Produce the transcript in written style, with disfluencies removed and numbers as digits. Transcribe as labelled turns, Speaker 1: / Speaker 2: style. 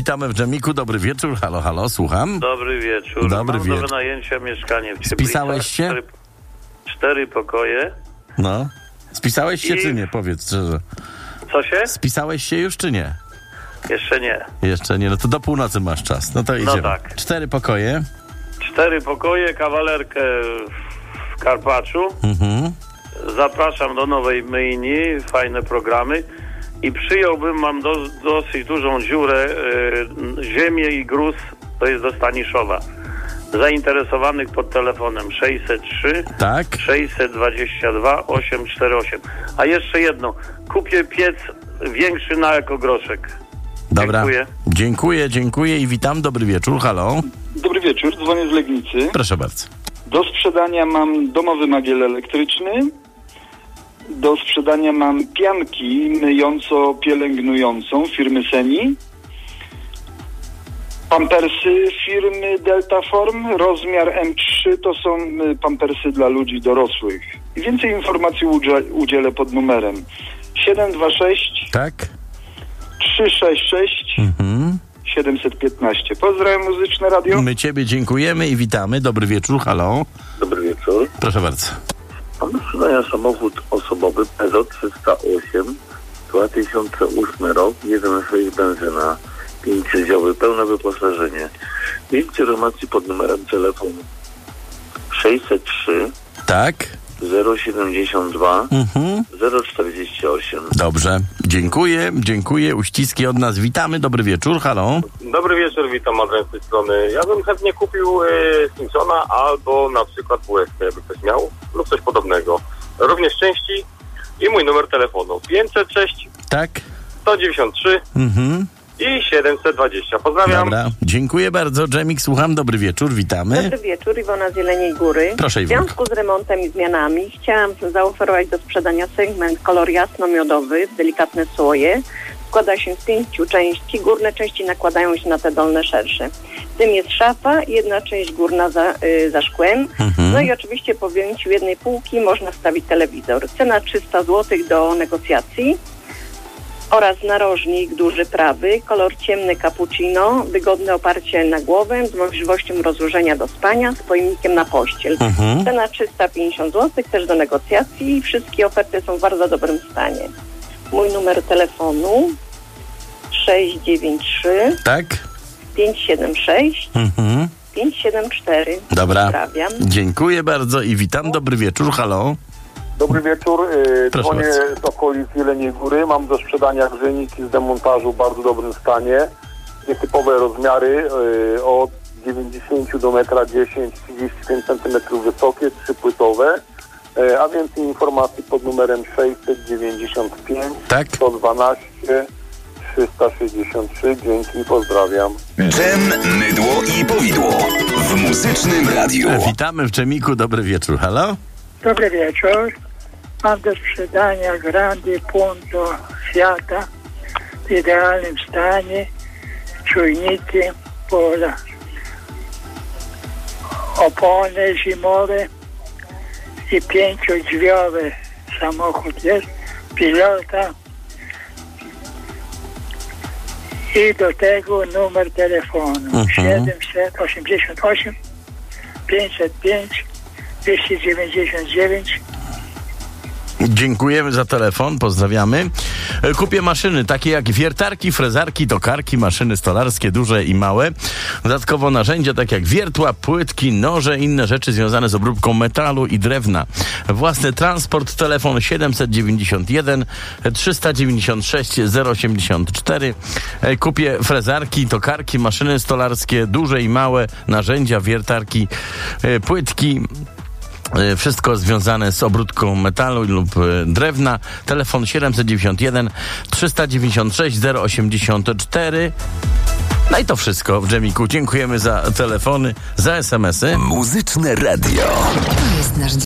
Speaker 1: Witamy w Dżemiku. Dobry wieczór. Halo, halo, słucham.
Speaker 2: Dobry wieczór.
Speaker 1: Dobry
Speaker 2: Mam
Speaker 1: wieczór.
Speaker 2: do wynajęcia mieszkanie w Cieplicach.
Speaker 1: Spisałeś się?
Speaker 2: 4 pokoje.
Speaker 1: No. Spisałeś się
Speaker 2: I-
Speaker 1: czy nie? Powiedz szczerze.
Speaker 2: Co się?
Speaker 1: Spisałeś się już czy nie?
Speaker 2: Jeszcze nie.
Speaker 1: Jeszcze nie, no to do północy masz czas. No to idziemy.
Speaker 2: tak.
Speaker 1: 4 pokoje.
Speaker 2: 4 pokoje, kawalerkę w Karpaczu.
Speaker 1: Mhm.
Speaker 2: Zapraszam do Nowej Myjni. Fajne programy. I przyjąłbym, mam dosyć dużą dziurę, ziemię i gruz, to jest do Staniszowa. Zainteresowanych pod telefonem 603
Speaker 1: Tak.
Speaker 2: 622 848. A jeszcze jedno. Kupię piec większy na ekogroszek.
Speaker 1: Dobra.
Speaker 2: Dziękuję.
Speaker 1: Dziękuję i witam. Dobry wieczór. Halo.
Speaker 3: Dobry wieczór, dzwonię z Legnicy.
Speaker 1: Proszę bardzo.
Speaker 3: Do sprzedania mam domowy magiel elektryczny. Do sprzedania mam pianki myjąco-pielęgnującą firmy Seni. Pampersy firmy Delta Form, rozmiar M3, to są pampersy dla ludzi dorosłych. I więcej informacji udzielę pod numerem 726
Speaker 1: Tak.
Speaker 3: 366
Speaker 1: Mhm.
Speaker 3: 715. Pozdrawiam, Muzyczne Radio.
Speaker 1: My ciebie dziękujemy i witamy. Dobry wieczór. Halo.
Speaker 2: Dobry wieczór.
Speaker 1: Proszę bardzo.
Speaker 2: Mam do sprzedania samochód osobowy Peugeot 308, 2008 rok, 1.6 benzyna, 5-siedziowy, pełne wyposażenie. Więcej informacji pod numerem telefonu 603
Speaker 1: Tak.
Speaker 2: 072
Speaker 1: Mhm.
Speaker 2: 048.
Speaker 1: Dobrze. Dziękuję. Uściski od nas. Witamy. Dobry wieczór. Halo.
Speaker 4: Dobry wieczór, witam, Adrian z tej strony. Ja bym chętnie kupił Simpsona albo na przykład WSK, jakby ktoś miał, lub coś podobnego. Również części i mój numer telefonu 506
Speaker 1: Tak.
Speaker 4: 193
Speaker 1: Mhm.
Speaker 4: i 720. Pozdrawiam.
Speaker 1: Dobra. Dziękuję bardzo. Dżemik, słucham. Dobry wieczór. Witamy.
Speaker 5: Dobry wieczór, Iwona z Jeleniej Góry.
Speaker 1: Proszę,
Speaker 5: W
Speaker 1: Iwonko.
Speaker 5: związku z remontem i zmianami chciałam zaoferować do sprzedania segment kolor jasno-miodowy w delikatne słoje. Składa się z 5 części. Górne części nakładają się na te dolne szersze. W tym jest szafa i jedna część górna za szkłem.
Speaker 1: Mhm.
Speaker 5: No i oczywiście po wyjęciu jednej półki można wstawić telewizor. Cena 300 zł do negocjacji. Oraz narożnik duży prawy, kolor ciemny cappuccino, wygodne oparcie na głowę z możliwością rozłożenia do spania z pojemnikiem na pościel.
Speaker 1: Mhm.
Speaker 5: Cena 350 zł, też do negocjacji. Wszystkie oferty są w bardzo dobrym stanie. Mój numer telefonu 693
Speaker 1: Tak.
Speaker 5: 576
Speaker 1: Mhm.
Speaker 5: 574.
Speaker 1: Dobra.
Speaker 5: Pozdrawiam.
Speaker 1: Dziękuję bardzo i witam. Dobry wieczór. Halo.
Speaker 6: Dobry wieczór,
Speaker 1: Proszę
Speaker 6: dzwonię
Speaker 1: bardzo.
Speaker 6: z okolic Jeleniej Góry, mam do sprzedania grzejniki z demontażu w bardzo dobrym stanie, nietypowe rozmiary, od 90 do 1,10 m, 35 cm wysokie, 3-płytowe, a więcej informacji pod numerem 695
Speaker 1: Tak.
Speaker 6: 112 363. Dzięki, pozdrawiam.
Speaker 7: Dżem, mydło i powidło w Muzycznym Radiu.
Speaker 1: Witamy w Dżemiku. Dobry wieczór. Halo.
Speaker 8: Dobry wieczór. Mam do sprzedania Grandi Punto Fiata w idealnym stanie, czujniki, pola, opony zimowe i 5-drzwiowy samochód jest, pilota i do tego numer telefonu 788 505 299.
Speaker 1: Dziękujemy za telefon, pozdrawiamy. Kupię maszyny takie jak wiertarki, frezarki, tokarki, maszyny stolarskie, duże i małe. Dodatkowo narzędzia takie jak wiertła, płytki, noże, inne rzeczy związane z obróbką metalu i drewna. Własny transport, telefon 791 396 084. Kupię frezarki, tokarki, maszyny stolarskie, duże i małe, narzędzia, wiertarki, płytki. Wszystko związane z obróbką metalu lub drewna. Telefon 791 396 084. No i to wszystko w Dżemiku. Dziękujemy za telefony, za SMS-y.
Speaker 7: Muzyczne Radio.
Speaker 9: To jest nasz